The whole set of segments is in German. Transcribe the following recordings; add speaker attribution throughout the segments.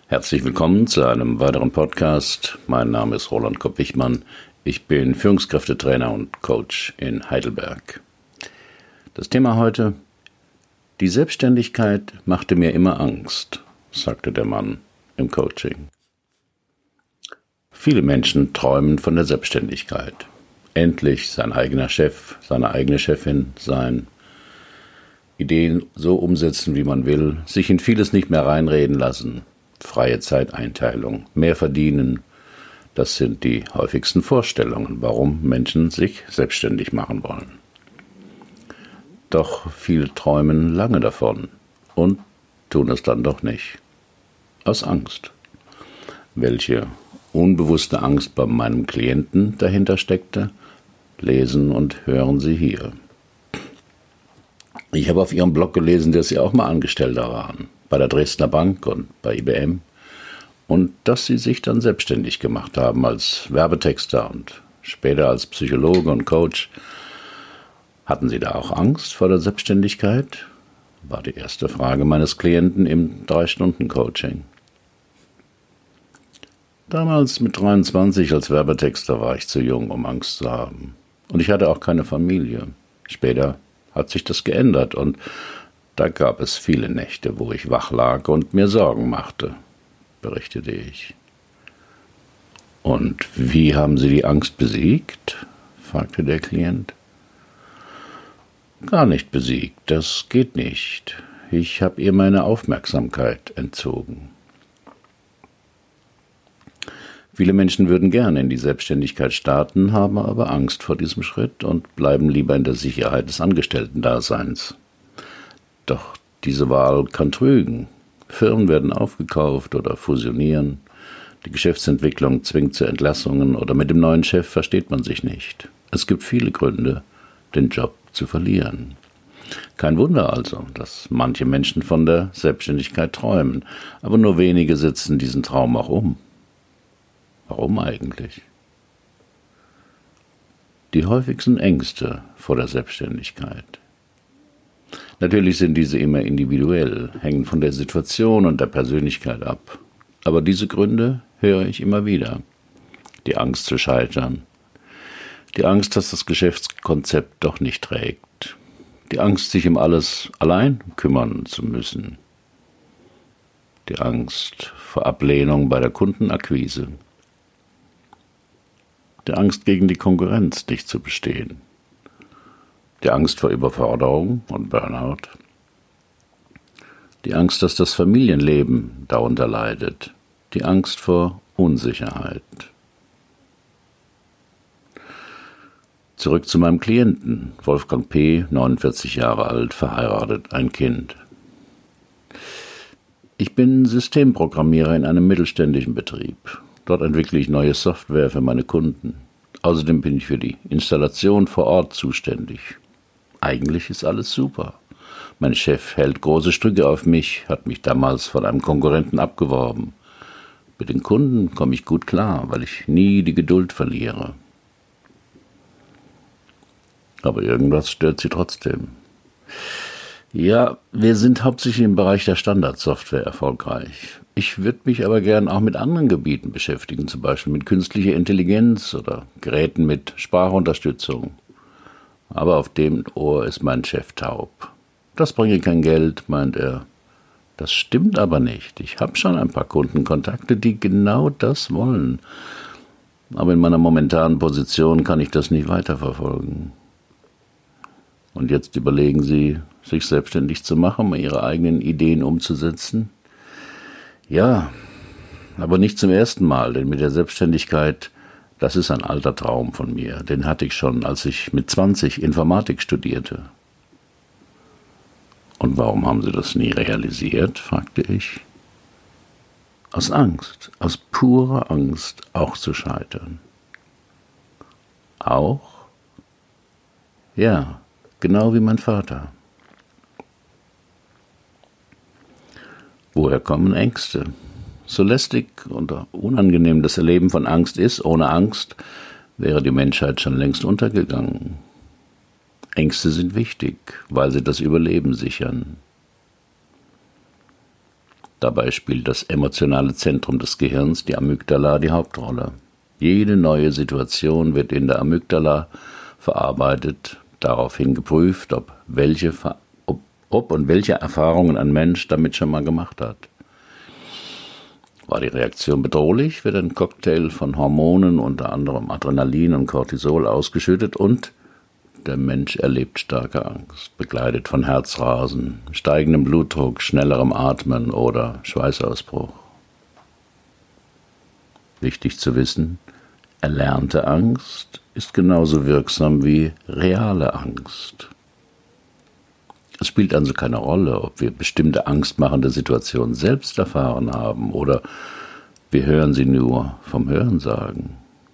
Speaker 1: Herzlich willkommen zu einem weiteren Podcast. Mein Name ist Roland Kopp-Wichmann. Ich bin Führungskräftetrainer und Coach in Heidelberg. Das Thema heute: Die Selbstständigkeit machte mir immer Angst, sagte der Mann im Coaching. Viele Menschen träumen von der Selbstständigkeit. Endlich sein eigener Chef, seine eigene Chefin sein, Ideen so umsetzen, wie man will, sich in vieles nicht mehr reinreden lassen, freie Zeiteinteilung, mehr verdienen. Das sind die häufigsten Vorstellungen, warum Menschen sich selbstständig machen wollen. Doch viele träumen lange davon und tun es dann doch nicht. Aus Angst. Welche unbewusste Angst bei meinem Klienten dahinter steckte, lesen und hören Sie hier. Ich habe auf Ihrem Blog gelesen, dass Sie auch mal Angestellter waren, bei der Dresdner Bank und bei IBM, und dass Sie sich dann selbstständig gemacht haben als Werbetexter und später als Psychologe und Coach. Hatten Sie da auch Angst vor der Selbstständigkeit? War die erste Frage meines Klienten im 3-Stunden-Coaching. Damals mit 23 als Werbetexter war ich zu jung, um Angst zu haben. Und ich hatte auch keine Familie. Später hat sich das geändert und da gab es viele Nächte, wo ich wach lag und mir Sorgen machte, berichtete ich. Und wie haben Sie die Angst besiegt? Fragte der Klient. Gar nicht besiegt, das geht nicht. Ich habe ihr meine Aufmerksamkeit entzogen. Viele Menschen würden gerne in die Selbstständigkeit starten, haben aber Angst vor diesem Schritt und bleiben lieber in der Sicherheit des Angestellten-Daseins. Doch diese Wahl kann trügen. Firmen werden aufgekauft oder fusionieren. Die Geschäftsentwicklung zwingt zu Entlassungen oder mit dem neuen Chef versteht man sich nicht. Es gibt viele Gründe, den Job zu verlieren. Kein Wunder also, dass manche Menschen von der Selbstständigkeit träumen, aber nur wenige setzen diesen Traum auch um. Warum eigentlich? Die häufigsten Ängste vor der Selbstständigkeit. Natürlich sind diese immer individuell, hängen von der Situation und der Persönlichkeit ab. Aber diese Gründe höre ich immer wieder. Die Angst zu scheitern. Die Angst, dass das Geschäftskonzept doch nicht trägt. Die Angst, sich um alles allein kümmern zu müssen. Die Angst vor Ablehnung bei der Kundenakquise. Die Angst, gegen die Konkurrenz nicht zu bestehen. Die Angst vor Überforderung und Burnout. Die Angst, dass das Familienleben darunter leidet. Die Angst vor Unsicherheit. Zurück zu meinem Klienten, Wolfgang P., 49 Jahre alt, verheiratet, ein Kind. Ich bin Systemprogrammierer in einem mittelständischen Betrieb. Dort entwickle ich neue Software für meine Kunden. Außerdem bin ich für die Installation vor Ort zuständig. Eigentlich ist alles super. Mein Chef hält große Stücke auf mich, hat mich damals von einem Konkurrenten abgeworben. Mit den Kunden komme ich gut klar, weil ich nie die Geduld verliere. Aber irgendwas stört sie trotzdem. Ja, wir sind hauptsächlich im Bereich der Standardsoftware erfolgreich. Ich würde mich aber gern auch mit anderen Gebieten beschäftigen, zum Beispiel mit künstlicher Intelligenz oder Geräten mit Sprachunterstützung. Aber auf dem Ohr ist mein Chef taub. Das bringe kein Geld, meint er. Das stimmt aber nicht. Ich habe schon ein paar Kundenkontakte, die genau das wollen. Aber in meiner momentanen Position kann ich das nicht weiterverfolgen. Und jetzt überlegen Sie, sich selbstständig zu machen, um Ihre eigenen Ideen umzusetzen? Ja, aber nicht zum ersten Mal, denn mit der Selbstständigkeit, das ist ein alter Traum von mir. Den hatte ich schon, als ich mit 20 Informatik studierte. Und warum haben Sie das nie realisiert, fragte ich. Aus Angst, aus purer Angst, auch zu scheitern. Auch? Ja, genau wie mein Vater. Woher kommen Ängste? So lästig und unangenehm das Erleben von Angst ist, ohne Angst wäre die Menschheit schon längst untergegangen. Ängste sind wichtig, weil sie das Überleben sichern. Dabei spielt das emotionale Zentrum des Gehirns, die Amygdala, die Hauptrolle. Jede neue Situation wird in der Amygdala verarbeitet, daraufhin geprüft, ob und welche Erfahrungen ein Mensch damit schon mal gemacht hat. War die Reaktion bedrohlich, wird ein Cocktail von Hormonen, unter anderem Adrenalin und Cortisol, ausgeschüttet und der Mensch erlebt starke Angst, begleitet von Herzrasen, steigendem Blutdruck, schnellerem Atmen oder Schweißausbruch. Wichtig zu wissen, erlernte Angst ist genauso wirksam wie reale Angst. Es spielt also keine Rolle, ob wir bestimmte angstmachende Situationen selbst erfahren haben oder wir hören sie nur vom Hörensagen.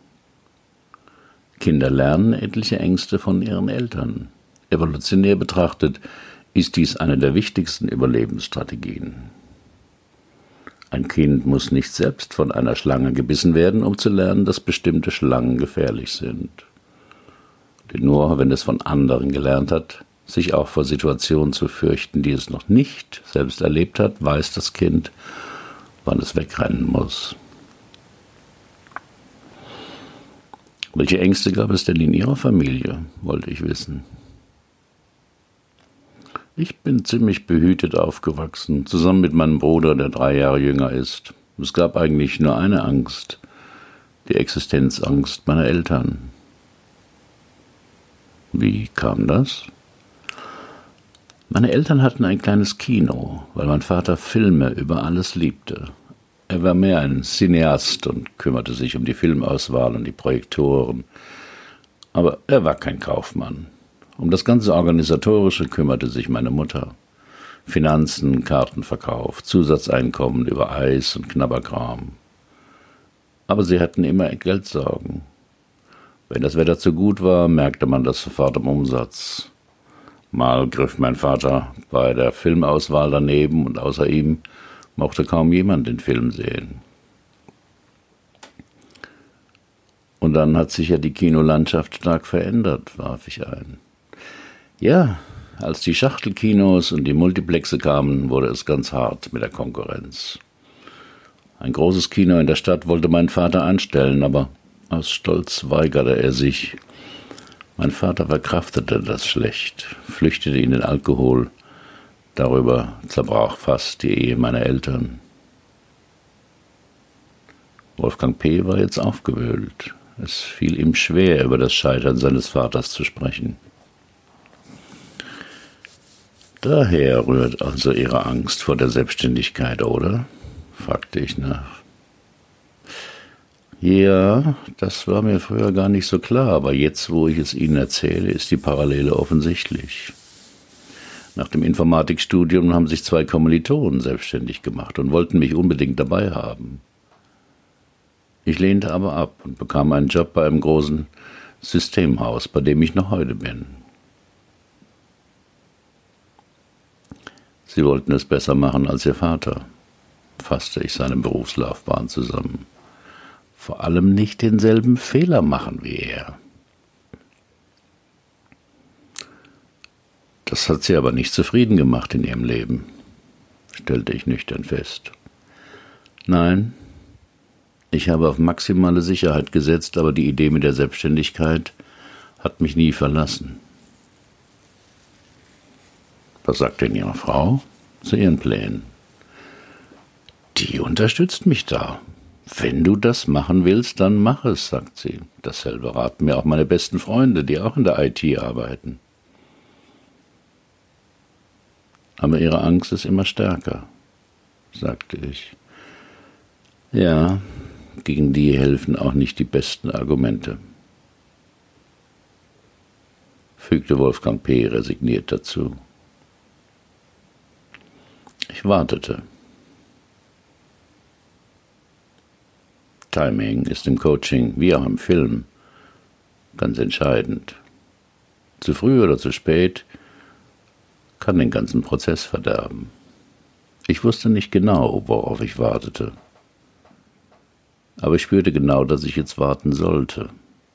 Speaker 1: Kinder lernen etliche Ängste von ihren Eltern. Evolutionär betrachtet ist dies eine der wichtigsten Überlebensstrategien. Ein Kind muss nicht selbst von einer Schlange gebissen werden, um zu lernen, dass bestimmte Schlangen gefährlich sind. Denn nur wenn es von anderen gelernt hat, sich auch vor Situationen zu fürchten, die es noch nicht selbst erlebt hat, weiß das Kind, wann es wegrennen muss. Welche Ängste gab es denn in Ihrer Familie, wollte ich wissen. Ich bin ziemlich behütet aufgewachsen, zusammen mit meinem Bruder, der 3 Jahre jünger ist. Es gab eigentlich nur eine Angst, die Existenzangst meiner Eltern. Wie kam das? Meine Eltern hatten ein kleines Kino, weil mein Vater Filme über alles liebte. Er war mehr ein Cineast und kümmerte sich um die Filmauswahl und die Projektoren. Aber er war kein Kaufmann. Um das ganze Organisatorische kümmerte sich meine Mutter. Finanzen, Kartenverkauf, Zusatzeinkommen über Eis und Knabberkram. Aber sie hatten immer Geldsorgen. Wenn das Wetter zu gut war, merkte man das sofort im Umsatz. Mal griff mein Vater bei der Filmauswahl daneben und außer ihm mochte kaum jemand den Film sehen. Und dann hat sich ja die Kinolandschaft stark verändert, warf ich ein. Ja, als die Schachtelkinos und die Multiplexe kamen, wurde es ganz hart mit der Konkurrenz. Ein großes Kino in der Stadt wollte mein Vater anstellen, aber aus Stolz weigerte er sich. Mein Vater verkraftete das schlecht, flüchtete in den Alkohol. Darüber zerbrach fast die Ehe meiner Eltern. Wolfgang P. war jetzt aufgewühlt. Es fiel ihm schwer, über das Scheitern seines Vaters zu sprechen. Daher rührt also Ihre Angst vor der Selbstständigkeit, oder? Fragte ich nach. Ja, das war mir früher gar nicht so klar, aber jetzt, wo ich es Ihnen erzähle, ist die Parallele offensichtlich. Nach dem Informatikstudium haben sich 2 Kommilitonen selbstständig gemacht und wollten mich unbedingt dabei haben. Ich lehnte aber ab und bekam einen Job bei einem großen Systemhaus, bei dem ich noch heute bin. Sie wollten es besser machen als Ihr Vater, fasste ich seine Berufslaufbahn zusammen. Vor allem nicht denselben Fehler machen wie er. Das hat sie aber nicht zufrieden gemacht in ihrem Leben, stellte ich nüchtern fest. Nein, ich habe auf maximale Sicherheit gesetzt, aber die Idee mit der Selbstständigkeit hat mich nie verlassen. Was sagt denn Ihre Frau zu Ihren Plänen? Die unterstützt mich da. Wenn du das machen willst, dann mach es, sagt sie. Dasselbe raten mir auch meine besten Freunde, die auch in der IT arbeiten. Aber ihre Angst ist immer stärker, sagte ich. Ja, gegen die helfen auch nicht die besten Argumente, fügte Wolfgang P. resigniert dazu. Ich wartete. Timing ist im Coaching, wie auch im Film, ganz entscheidend. Zu früh oder zu spät kann den ganzen Prozess verderben. Ich wusste nicht genau, worauf ich wartete. Aber ich spürte genau, dass ich jetzt warten sollte.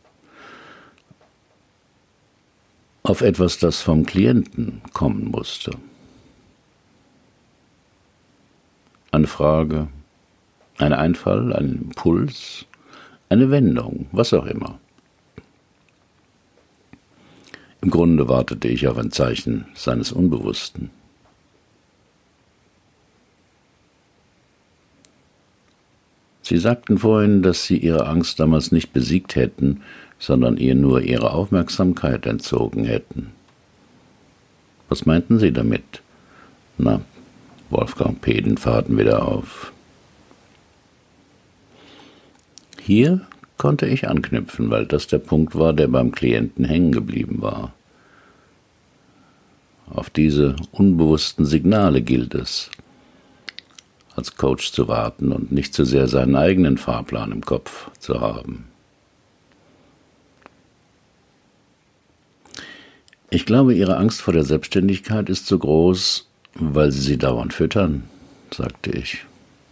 Speaker 1: Auf etwas, das vom Klienten kommen musste. Eine Frage, ein Einfall, ein Impuls, eine Wendung, was auch immer. Im Grunde wartete ich auf ein Zeichen seines Unbewussten. Sie sagten vorhin, dass Sie Ihre Angst damals nicht besiegt hätten, sondern ihr nur Ihre Aufmerksamkeit entzogen hätten. Was meinten Sie damit? Na, Wolfgang P. den Faden wieder auf. Hier konnte ich anknüpfen, weil das der Punkt war, der beim Klienten hängen geblieben war. Auf diese unbewussten Signale gilt es, als Coach zu warten und nicht zu sehr seinen eigenen Fahrplan im Kopf zu haben. Ich glaube, Ihre Angst vor der Selbstständigkeit ist so groß, weil Sie dauernd füttern, sagte ich.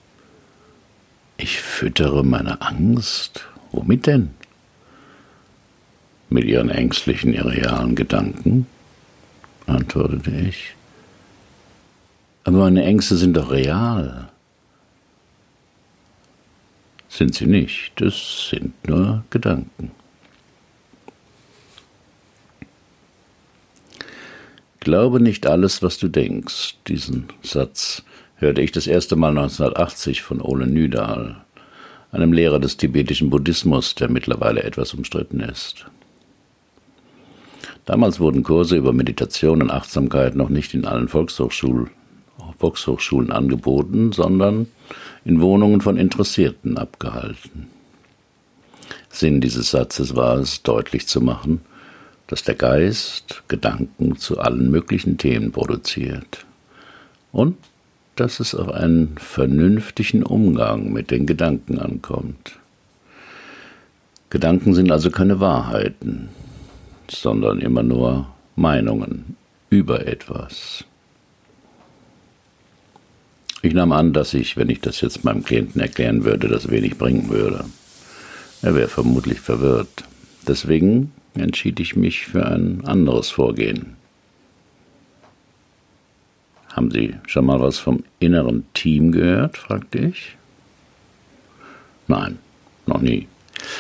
Speaker 1: Ich füttere meine Angst? Womit denn? Mit Ihren ängstlichen, irrealen Gedanken, antwortete ich. Aber meine Ängste sind doch real. Sind sie nicht, das sind nur Gedanken. Glaube nicht alles, was du denkst. Diesen Satz hörte ich das erste Mal 1980 von Ole Nydal, einem Lehrer des tibetischen Buddhismus, der mittlerweile etwas umstritten ist. Damals wurden Kurse über Meditation und Achtsamkeit noch nicht in allen Volkshochschulen angeboten, sondern in Wohnungen von Interessierten abgehalten. Sinn dieses Satzes war es, deutlich zu machen, dass der Geist Gedanken zu allen möglichen Themen produziert und dass es auf einen vernünftigen Umgang mit den Gedanken ankommt. Gedanken sind also keine Wahrheiten, sondern immer nur Meinungen über etwas. Ich nahm an, dass ich, wenn ich das jetzt meinem Klienten erklären würde, das wenig bringen würde. Er wäre vermutlich verwirrt. Deswegen entschied ich mich für ein anderes Vorgehen. Haben Sie schon mal was vom inneren Team gehört? Fragte ich. Nein, noch nie.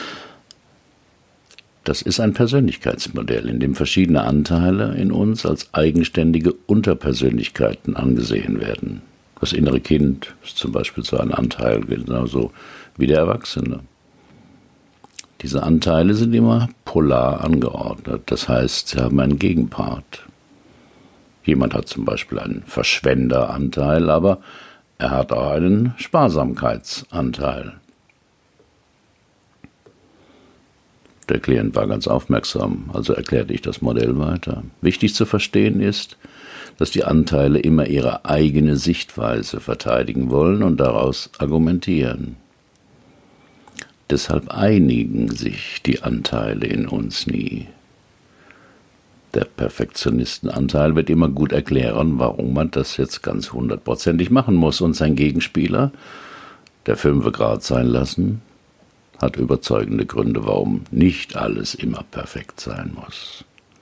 Speaker 1: Das ist ein Persönlichkeitsmodell, in dem verschiedene Anteile in uns als eigenständige Unterpersönlichkeiten angesehen werden. Das innere Kind ist zum Beispiel so ein Anteil, genauso wie der Erwachsene. Diese Anteile sind immer polar angeordnet, das heißt, sie haben einen Gegenpart. Jemand hat zum Beispiel einen Verschwenderanteil, aber er hat auch einen Sparsamkeitsanteil. Der Klient war ganz aufmerksam, also erklärte ich das Modell weiter. Wichtig zu verstehen ist, dass die Anteile immer ihre eigene Sichtweise verteidigen wollen und daraus argumentieren. Deshalb einigen sich die Anteile in uns nie. Der Perfektionistenanteil wird immer gut erklären, warum man das jetzt ganz 100%ig machen muss, und sein Gegenspieler, der 5 Grad sein lassen, hat überzeugende Gründe, warum nicht alles immer perfekt sein muss.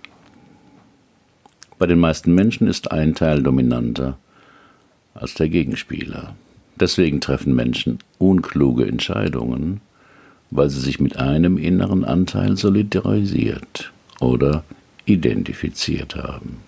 Speaker 1: Bei den meisten Menschen ist ein Teil dominanter als der Gegenspieler. Deswegen treffen Menschen unkluge Entscheidungen, weil sie sich mit einem inneren Anteil solidarisiert oder identifiziert haben.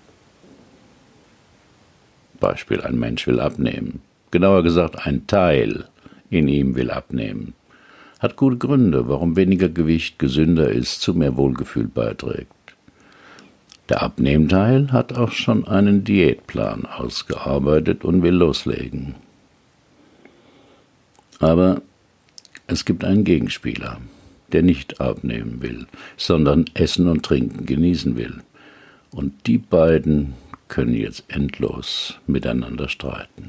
Speaker 1: Beispiel: Ein Mensch will abnehmen. Genauer gesagt, ein Teil in ihm will abnehmen. Hat gute Gründe, warum weniger Gewicht gesünder ist, zu mehr Wohlgefühl beiträgt. Der Abnehmteil hat auch schon einen Diätplan ausgearbeitet und will loslegen. Aber es gibt einen Gegenspieler, der nicht abnehmen will, sondern Essen und Trinken genießen will. Und die beiden können jetzt endlos miteinander streiten.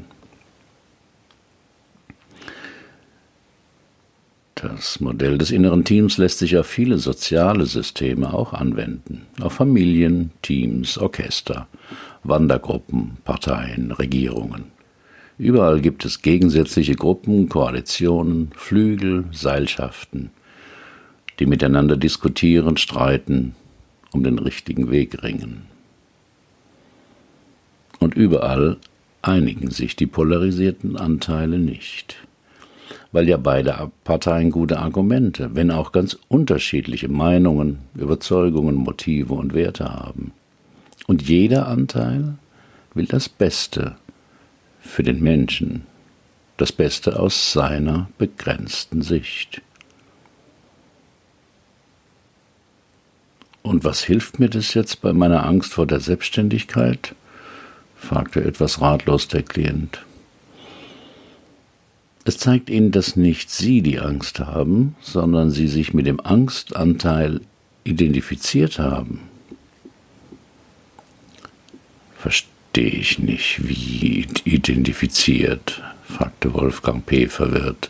Speaker 1: Das Modell des inneren Teams lässt sich auf viele soziale Systeme auch anwenden. Auf Familien, Teams, Orchester, Wandergruppen, Parteien, Regierungen. Überall gibt es gegensätzliche Gruppen, Koalitionen, Flügel, Seilschaften, die miteinander diskutieren, streiten, um den richtigen Weg ringen. Und überall einigen sich die polarisierten Anteile nicht, weil ja beide Parteien gute Argumente, wenn auch ganz unterschiedliche Meinungen, Überzeugungen, Motive und Werte haben. Und jeder Anteil will das Beste für den Menschen, das Beste aus seiner begrenzten Sicht. Und was hilft mir das jetzt bei meiner Angst vor der Selbstständigkeit? Fragte etwas ratlos der Klient. Es zeigt Ihnen, dass nicht Sie die Angst haben, sondern Sie sich mit dem Angstanteil identifiziert haben. Verstehe ich nicht, wie identifiziert, fragte Wolfgang P. verwirrt.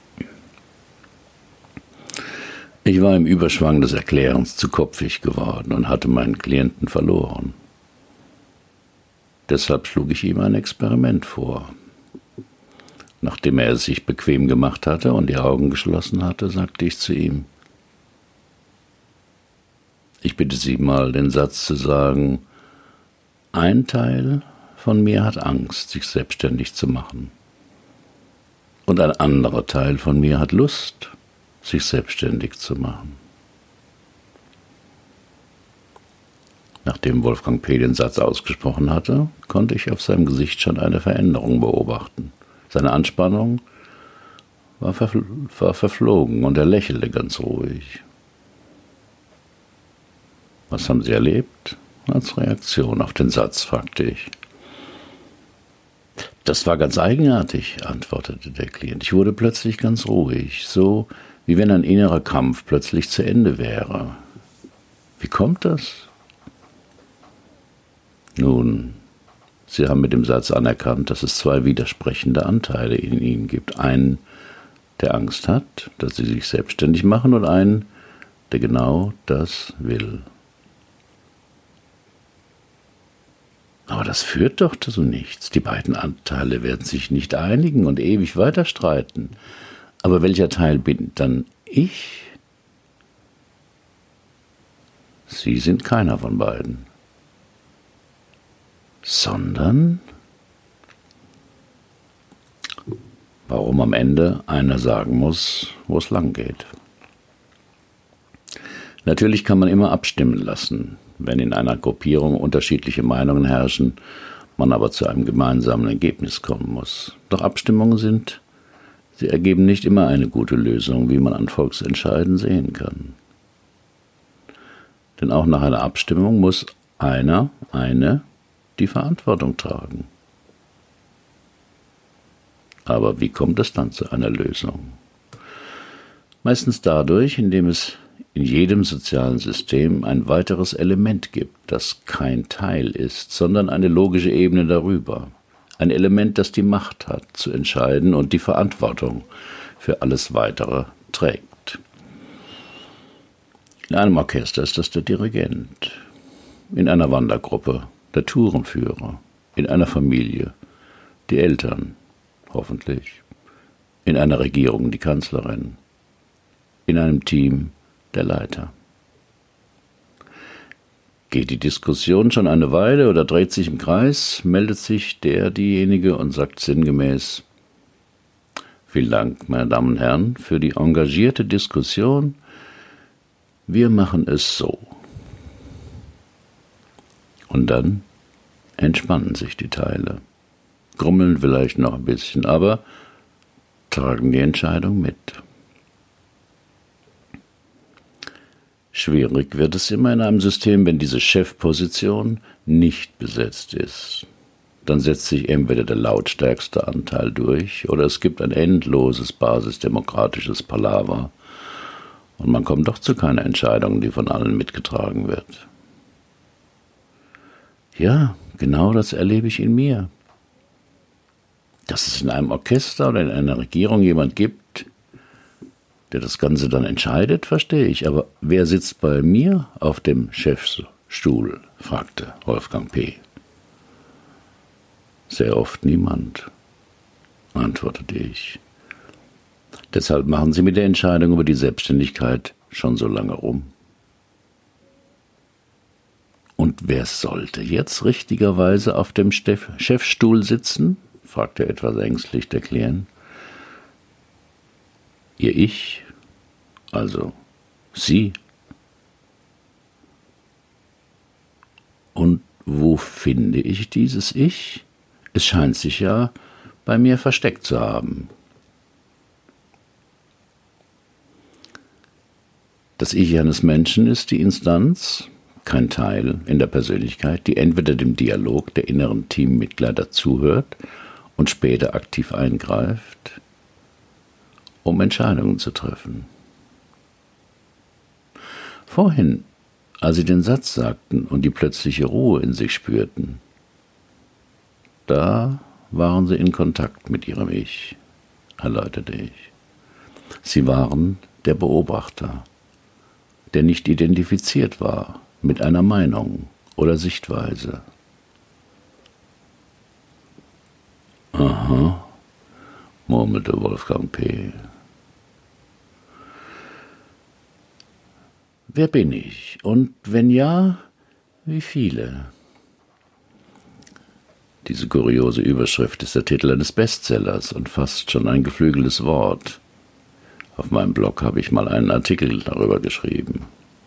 Speaker 1: Ich war im Überschwang des Erklärens zu kopfig geworden und hatte meinen Klienten verloren. Deshalb schlug ich ihm ein Experiment vor. Nachdem er es sich bequem gemacht hatte und die Augen geschlossen hatte, sagte ich zu ihm: Ich bitte Sie mal, den Satz zu sagen: Ein Teil von mir hat Angst, sich selbstständig zu machen. Und ein anderer Teil von mir hat Lust, sich selbstständig zu machen. Nachdem Wolfgang P. den Satz ausgesprochen hatte, konnte ich auf seinem Gesicht schon eine Veränderung beobachten. Seine Anspannung war verflogen und er lächelte ganz ruhig. Was haben Sie erlebt? Als Reaktion auf den Satz, fragte ich. Das war ganz eigenartig, antwortete der Klient. Ich wurde plötzlich ganz ruhig, so wie wenn ein innerer Kampf plötzlich zu Ende wäre. Wie kommt das? Nun, Sie haben mit dem Satz anerkannt, dass es zwei widersprechende Anteile in Ihnen gibt. Einen, der Angst hat, dass Sie sich selbstständig machen, und einen, der genau das will. Aber das führt doch zu nichts. Die beiden Anteile werden sich nicht einigen und ewig weiter streiten. Aber welcher Teil bin dann ich? Sie sind keiner von beiden. Sondern, warum am Ende einer sagen muss, wo es lang geht. Natürlich kann man immer abstimmen lassen, wenn in einer Gruppierung unterschiedliche Meinungen herrschen, man aber zu einem gemeinsamen Ergebnis kommen muss. Doch Abstimmungen sie ergeben nicht immer eine gute Lösung, wie man an Volksentscheiden sehen kann. Denn auch nach einer Abstimmung muss eine die Verantwortung tragen. Aber wie kommt es dann zu einer Lösung? Meistens dadurch, indem es in jedem sozialen System ein weiteres Element gibt, das kein Teil ist, sondern eine logische Ebene darüber. Ein Element, das die Macht hat, zu entscheiden und die Verantwortung für alles Weitere trägt. In einem Orchester ist das der Dirigent, in einer Wandergruppe der Tourenführer, in einer Familie die Eltern, hoffentlich, in einer Regierung die Kanzlerin, in einem Team der Leiter. Geht die Diskussion schon eine Weile oder dreht sich im Kreis, meldet sich diejenige und sagt sinngemäß: Vielen Dank, meine Damen und Herren, für die engagierte Diskussion. Wir machen es so. Und dann entspannen sich die Teile, grummeln vielleicht noch ein bisschen, aber tragen die Entscheidung mit. Schwierig wird es immer in einem System, wenn diese Chefposition nicht besetzt ist. Dann setzt sich entweder der lautstärkste Anteil durch oder es gibt ein endloses basisdemokratisches Palaver und man kommt doch zu keiner Entscheidung, die von allen mitgetragen wird. Ja, genau das erlebe ich in mir. Dass es in einem Orchester oder in einer Regierung jemand gibt, der das Ganze dann entscheidet, verstehe ich. Aber wer sitzt bei mir auf dem Chefstuhl? Fragte Wolfgang P. Sehr oft niemand, antwortete ich. Deshalb machen Sie mit der Entscheidung über die Selbstständigkeit schon so lange rum. Und wer sollte jetzt richtigerweise auf dem Chefstuhl sitzen? Fragte etwas ängstlich der Klient. Ihr Ich, also Sie. Und wo finde ich dieses Ich? Es scheint sich ja bei mir versteckt zu haben. Das Ich eines Menschen ist die Instanz, kein Teil in der Persönlichkeit, die entweder dem Dialog der inneren Teammitglieder zuhört und später aktiv eingreift, um Entscheidungen zu treffen. Vorhin, als Sie den Satz sagten und die plötzliche Ruhe in sich spürten, da waren Sie in Kontakt mit Ihrem Ich, erläuterte ich. Sie waren der Beobachter, der nicht identifiziert war mit einer Meinung oder Sichtweise. Aha, murmelte Wolfgang P. Wer bin ich? Und wenn ja, wie viele? Diese kuriose Überschrift ist der Titel eines Bestsellers und fast schon ein geflügeltes Wort. Auf meinem Blog habe ich mal einen Artikel darüber geschrieben.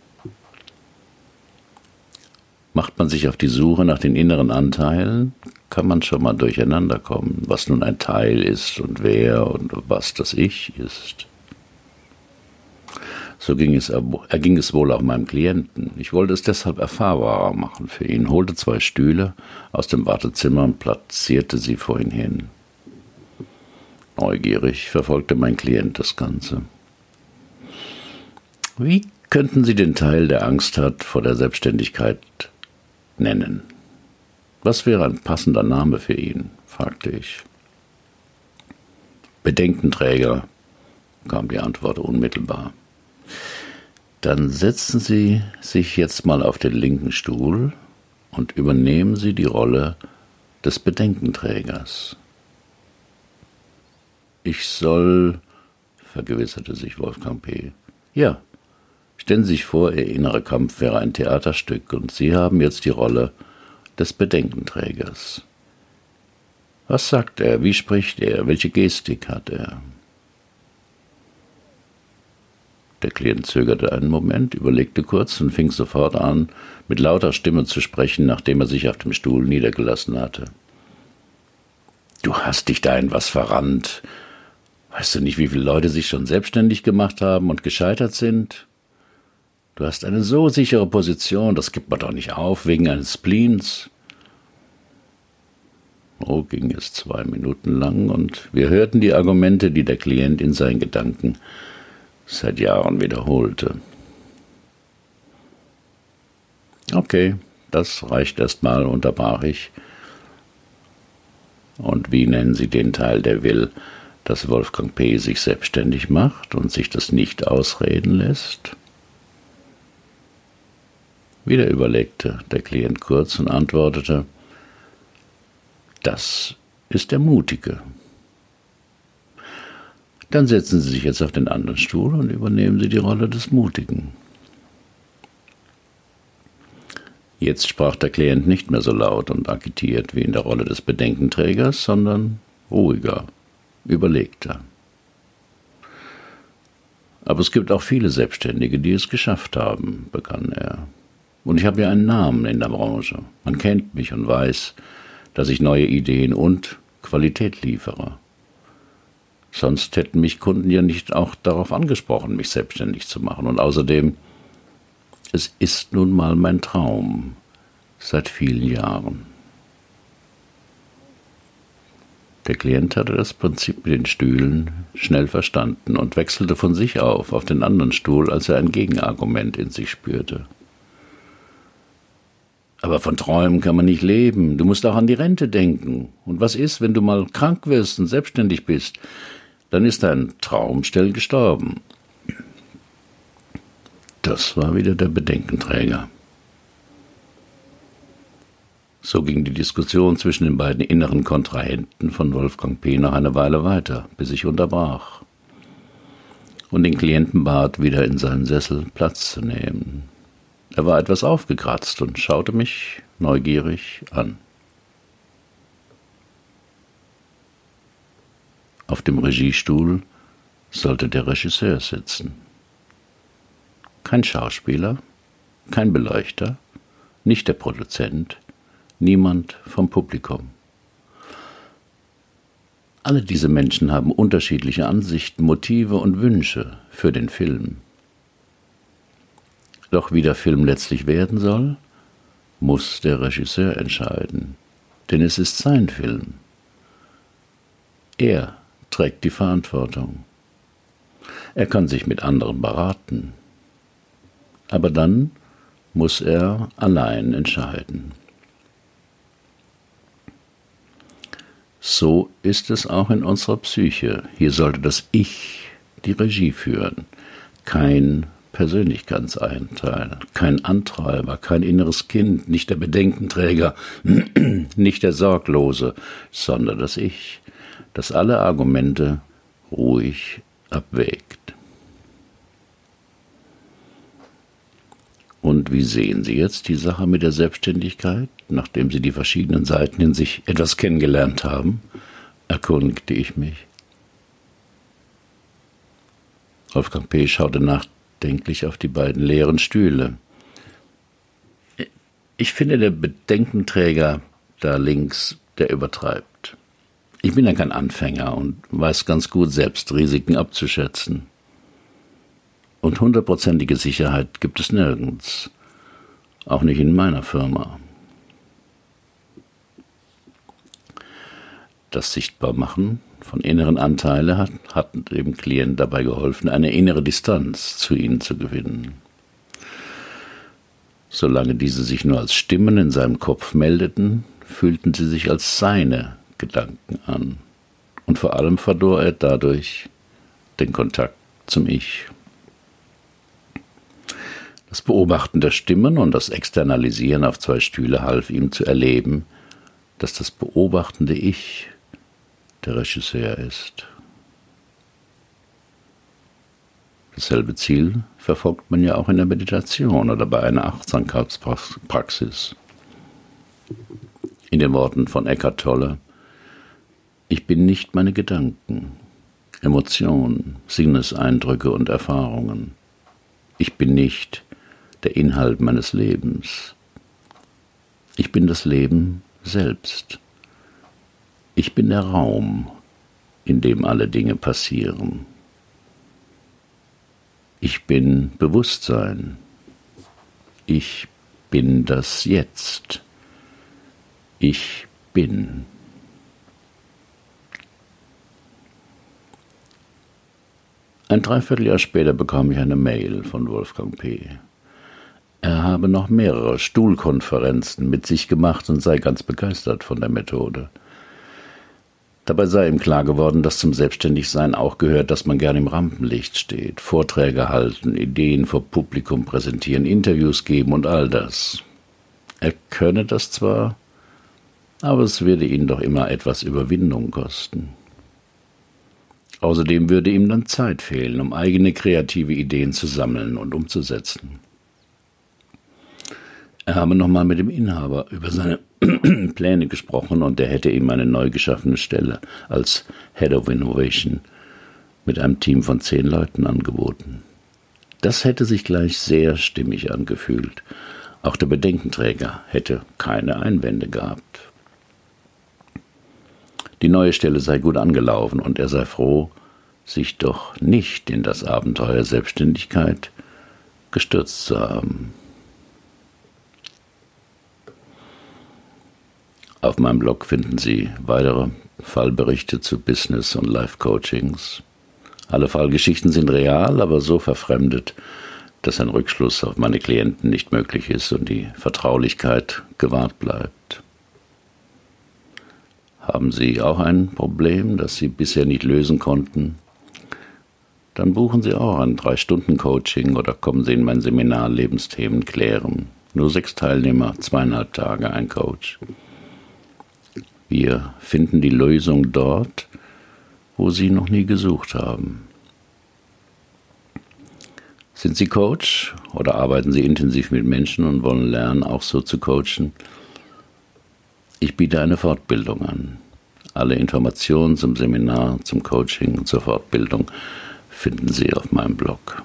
Speaker 1: Macht man sich auf die Suche nach den inneren Anteilen, kann man schon mal durcheinander kommen, was nun ein Teil ist und wer und was das Ich ist. So erging es wohl auch meinem Klienten. Ich wollte es deshalb erfahrbarer machen für ihn, holte 2 Stühle aus dem Wartezimmer und platzierte sie vor ihn hin. Neugierig verfolgte mein Klient das Ganze. Wie könnten Sie den Teil, der Angst hat vor der Selbstständigkeit, nennen? Was wäre ein passender Name für ihn? Fragte ich. Bedenkenträger, kam die Antwort unmittelbar. Dann setzen Sie sich jetzt mal auf den linken Stuhl und übernehmen Sie die Rolle des Bedenkenträgers. Ich soll, vergewisserte sich Wolfgang P. Ja, stellen Sie sich vor, Ihr innerer Kampf wäre ein Theaterstück und Sie haben jetzt die Rolle des Bedenkenträgers. Was sagt er? Wie spricht er? Welche Gestik hat er? Der Klient zögerte einen Moment, überlegte kurz und fing sofort an, mit lauter Stimme zu sprechen, nachdem er sich auf dem Stuhl niedergelassen hatte. Du hast dich da in was verrannt. Weißt du nicht, wie viele Leute sich schon selbstständig gemacht haben und gescheitert sind? Du hast eine so sichere Position, das gibt man doch nicht auf, wegen eines Spleens. So ging es 2 Minuten lang und wir hörten die Argumente, die der Klient in seinen Gedanken seit Jahren wiederholte. Okay, das reicht erstmal, unterbrach ich. Und wie nennen Sie den Teil, der will, dass Wolfgang P. sich selbstständig macht und sich das nicht ausreden lässt? Wieder überlegte der Klient kurz und antwortete, das ist der Mutige. Dann setzen Sie sich jetzt auf den anderen Stuhl und übernehmen Sie die Rolle des Mutigen. Jetzt sprach der Klient nicht mehr so laut und agitiert wie in der Rolle des Bedenkenträgers, sondern ruhiger, überlegter. Aber es gibt auch viele Selbstständige, die es geschafft haben, begann er. Und ich habe ja einen Namen in der Branche. Man kennt mich und weiß, dass ich neue Ideen und Qualität liefere. Sonst hätten mich Kunden ja nicht auch darauf angesprochen, mich selbstständig zu machen. Und außerdem, es ist nun mal mein Traum seit vielen Jahren. Der Klient hatte das Prinzip mit den Stühlen schnell verstanden und wechselte von sich auf den anderen Stuhl, als er ein Gegenargument in sich spürte. Aber von Träumen kann man nicht leben. Du musst auch an die Rente denken. Und was ist, wenn du mal krank wirst und selbstständig bist? Dann ist dein Traum schnell gestorben. Das war wieder der Bedenkenträger. So ging die Diskussion zwischen den beiden inneren Kontrahenten von Wolfgang P. noch eine Weile weiter, bis ich unterbrach und den Klienten bat, wieder in seinen Sessel Platz zu nehmen. Er war etwas aufgekratzt und schaute mich neugierig an. Auf dem Regiestuhl sollte der Regisseur sitzen. Kein Schauspieler, kein Beleuchter, nicht der Produzent, niemand vom Publikum. Alle diese Menschen haben unterschiedliche Ansichten, Motive und Wünsche für den Film. Doch wie der Film letztlich werden soll, muss der Regisseur entscheiden, denn es ist sein Film. Er trägt die Verantwortung. Er kann sich mit anderen beraten, aber dann muss er allein entscheiden. So ist es auch in unserer Psyche. Hier sollte das Ich die Regie führen, kein Persönlichkeitsanteil, kein Antreiber, kein inneres Kind, nicht der Bedenkenträger, nicht der Sorglose, sondern das Ich, das alle Argumente ruhig abwägt. Und wie sehen Sie jetzt die Sache mit der Selbstständigkeit, nachdem Sie die verschiedenen Seiten in sich etwas kennengelernt haben? Erkundigte ich mich. Wolfgang P. schaute nachdenklich auf die beiden leeren Stühle. Ich finde, der Bedenkenträger da links, der übertreibt. Ich bin ja kein Anfänger und weiß ganz gut, selbst Risiken abzuschätzen. Und 100%ige Sicherheit gibt es nirgends, auch nicht in meiner Firma. Das Sichtbarmachen von inneren Anteilen hat dem Klienten dabei geholfen, eine innere Distanz zu ihnen zu gewinnen. Solange diese sich nur als Stimmen in seinem Kopf meldeten, fühlten sie sich als seine Gedanken an. Und vor allem verlor er dadurch den Kontakt zum Ich. Das Beobachten der Stimmen und das Externalisieren auf 2 Stühle half ihm zu erleben, dass das beobachtende Ich der Regisseur ist. Dasselbe Ziel verfolgt man ja auch in der Meditation oder bei einer Achtsamkeitspraxis. In den Worten von Eckhart Tolle: Ich bin nicht meine Gedanken, Emotionen, Sinneseindrücke und Erfahrungen. Ich bin nicht der Inhalt meines Lebens. Ich bin das Leben selbst. Ich bin der Raum, in dem alle Dinge passieren. Ich bin Bewusstsein. Ich bin das Jetzt. Ich bin. Ein Dreivierteljahr später bekam ich eine Mail von Wolfgang P. Er habe noch mehrere Stuhlkonferenzen mit sich gemacht und sei ganz begeistert von der Methode. Dabei sei ihm klar geworden, dass zum Selbstständigsein auch gehört, dass man gern im Rampenlicht steht, Vorträge halten, Ideen vor Publikum präsentieren, Interviews geben und all das. Er könne das zwar, aber es würde ihn doch immer etwas Überwindung kosten. Außerdem würde ihm dann Zeit fehlen, um eigene kreative Ideen zu sammeln und umzusetzen. Er habe nochmal mit dem Inhaber über seine Pläne gesprochen und er hätte ihm eine neu geschaffene Stelle als Head of Innovation mit einem Team von 10 Leuten angeboten. Das hätte sich gleich sehr stimmig angefühlt. Auch der Bedenkenträger hätte keine Einwände gehabt. Die neue Stelle sei gut angelaufen und er sei froh, sich doch nicht in das Abenteuer Selbstständigkeit gestürzt zu haben. Auf meinem Blog finden Sie weitere Fallberichte zu Business- und Life-Coachings. Alle Fallgeschichten sind real, aber so verfremdet, dass ein Rückschluss auf meine Klienten nicht möglich ist und die Vertraulichkeit gewahrt bleibt. Haben Sie auch ein Problem, das Sie bisher nicht lösen konnten? Dann buchen Sie auch ein 3-Stunden-Coaching oder kommen Sie in mein Seminar Lebensthemen klären. Nur 6 Teilnehmer, 2,5 Tage, ein Coach. Wir finden die Lösung dort, wo Sie noch nie gesucht haben. Sind Sie Coach oder arbeiten Sie intensiv mit Menschen und wollen lernen, auch so zu coachen? Ich biete eine Fortbildung an. Alle Informationen zum Seminar, zum Coaching und zur Fortbildung finden Sie auf meinem Blog.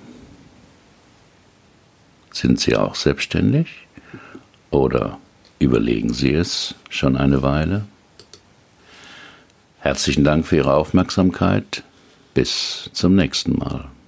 Speaker 1: Sind Sie auch selbstständig oder überlegen Sie es schon eine Weile? Herzlichen Dank für Ihre Aufmerksamkeit. Bis zum nächsten Mal.